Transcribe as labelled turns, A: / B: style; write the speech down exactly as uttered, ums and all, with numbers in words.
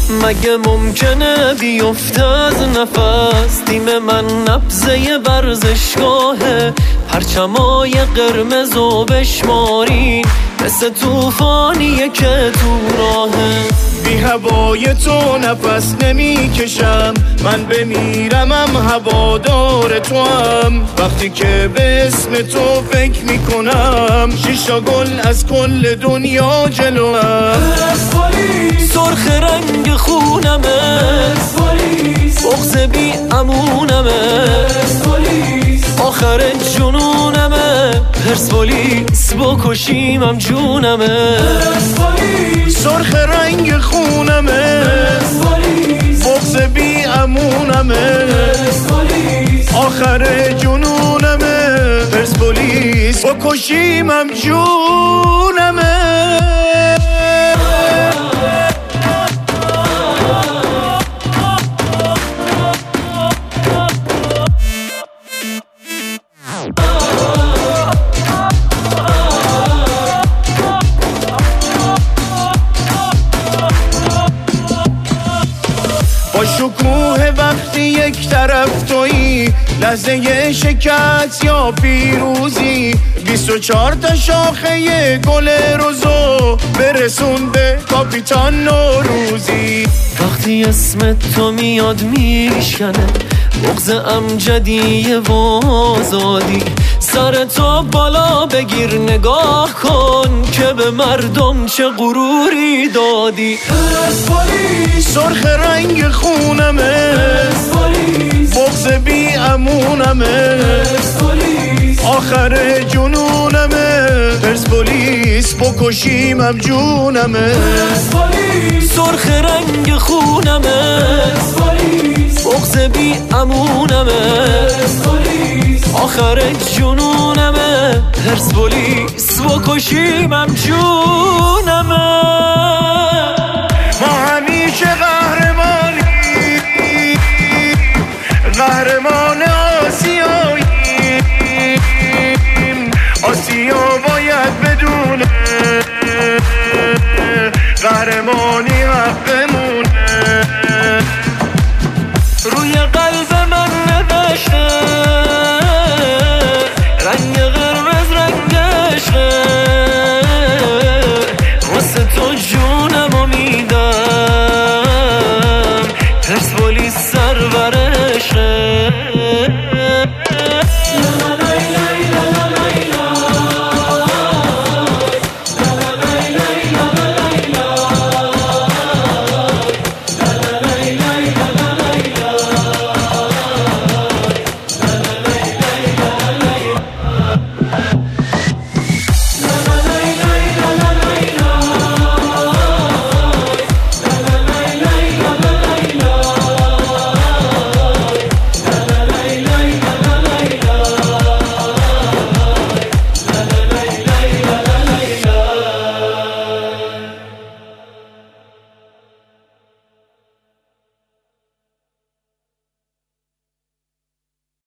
A: مگه ممکنه بیفته از نفس؟ تیم من نبضه ورزشگاهه، پرچمای قرمز و بشمارین مثل توفانیه که تو راهه.
B: بی هوای تو نفس نمی کشم، من بمیرمم هوادار تو هم. وقتی که به اسم تو فکر می کنم، شیشا گل از کل دنیا جلوم.
A: سرخ رنگ خونمه، بغض بی امونمه، آخر جنونمه، پرسپولیس بکشیمم جونمه.
B: سرخ رنگ خونمه، بغض بی امونمه، آخر جنونمه، پرسپولیس بکشیمم جونمه. با شکوه وقتی یک طرف تویی، لحظه شکست یا پیروزی، بیست و چهار تا شاخه گل روزو برسونده کاپیتان نوروزی.
A: وقتی اسم تو میاد میشکنه بغض امجدی و آزادی، سر تو بالا بگیر نگاه کن که به مردم چه غروری دادی.
B: سرخ رنگ خونمه، بغض بی امونمه، آخر جنونمه، پرسپولیس بکشیمم جونمه.
A: سرخ رنگ خونمه، بغض بی امونمه، آخر جنونمه، پرسپولیس بکشیمم جونمه.
B: ما همیشه قهرمانی، قهرمان آسیاییم، آسیا باید بدونه قهرمانی حقمونه.
A: روی قلب من نوشته